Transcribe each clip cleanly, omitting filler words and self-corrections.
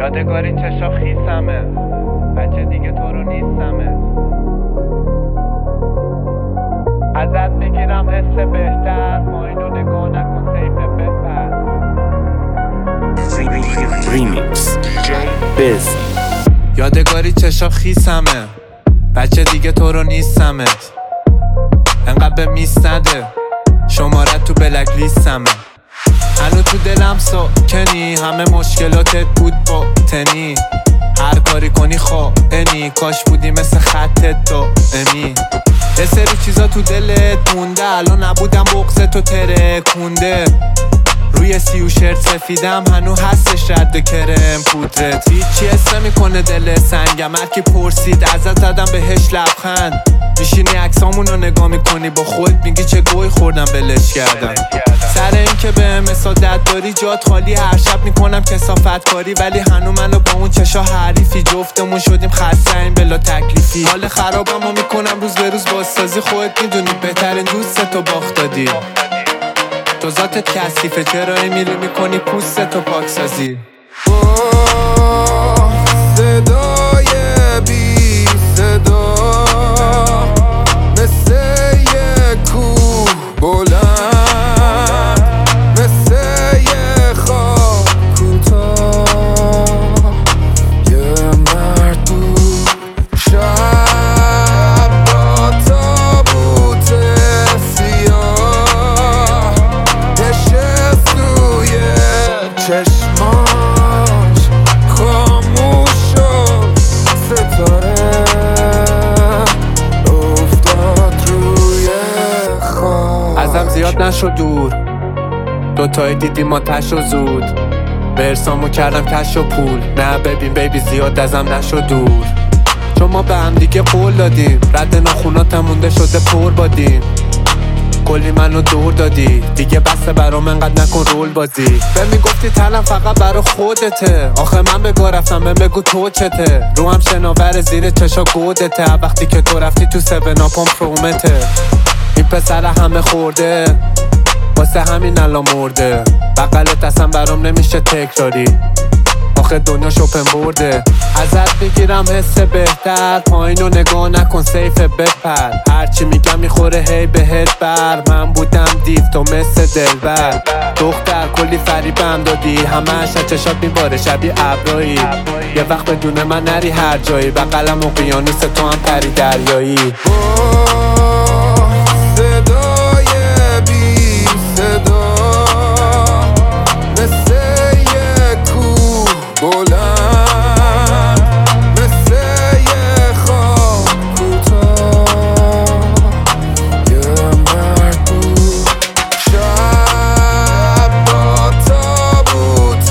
یادگاری چشا خیسمه، بچه دیگه تو رو نیستمه. ازت بگیرم حس بهتر، پایینو نگاه نکن سیف بپر. ریمیکس بزی. یادگاری چشا خیسمه، بچه دیگه تو رو نیستمه. انقدر به میست نده، شمارت تو بلک لیستمه. هنو تو دلم ساکنی، همه مشکلاتت بود با تنی. هر کاری کنی خائنی، کاش بودی مثل خطت تو امی. یه سری چیزا تو دلت مونده، الان نبودم بغضتو ترکونده. روی سیو شرت سفیدم هنو هستش رد کرم پودرت. هیچی حس نمیکنه دل سنگم، هرکی پرسید ازت زدم بهش لبخند. میشینی عکسامونو نگاه میکنی با خود میگی چه گوی خوردم بلش کردم. سر این که بهم اسادت داری جات خالی، هر شب میکنم کثافت کاری، ولی هنو منو با اون چشا حریفی. جفتمون شدیم خسته این بلا تکلیفی. حال خرابمو میکنم روز به روز بازسازی، خودت میدونی بهترین دوستتو باخت دادی. تو ذاتت کثیفه، چرا میری میکنی پوستتو پاکسازی. صدای بی صدا مثل یه کوه بلند، مثل یه خواب کوتاه. یه مرد بود شب با تابوت سیاه، نشست توی چشماش خاموش شد. ستاره افتاد روی خواب. ازم زیاد نشو دور، دوتایی دیدیم آتش و زود. برسامو کردم کش و پول، نه ببین بیبی زیاد ازم نشو دور. چون ما به هم دیگه قول دادیم، رد ناخوناتم مونده شده پر بادیم. کلی منو دور دادی، دیگه بسته برام انقدر نکن رول بازی. به میگفتی تنم فقط برا خودته، آخه من بگاه رفتم بهم بگو تو چته. رو هم شناور زیر چشا گودته، وقتی که تو رفتی تو 7 اپم پرومته. این پسر همه خورده، واسه همین الان مرده. بغلت اصلا برام نمیشه تکراری، آخه دنیا شوپن برده. ازت بگیرم حس بهتر، پایینو نگاه نکن سیف بپر. هرچی میگم میخوره هی بهت بر. من بودم دیو تو مثل دلبر. دختر کلی فریبم دادی، همه چشات میباره شبیه ابرایی. یه وقت بدون من نری هر جایی، بغلم اقیانوس تو هم پری دریایی. صدای بی صدا مثل یه کوه بلند، مثل یه خواب کوتاه. یه مرد بود شب با تابوت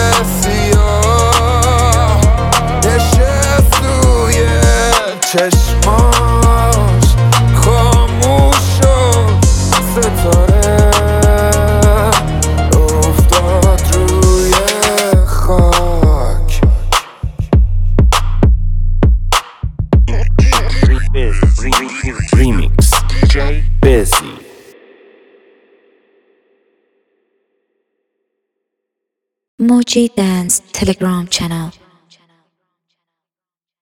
سیاه، نشست توی چشماش خاموش شد. ستاره افتاد روی خاک. ریمیکس بزی. Moji Dance Telegram channel.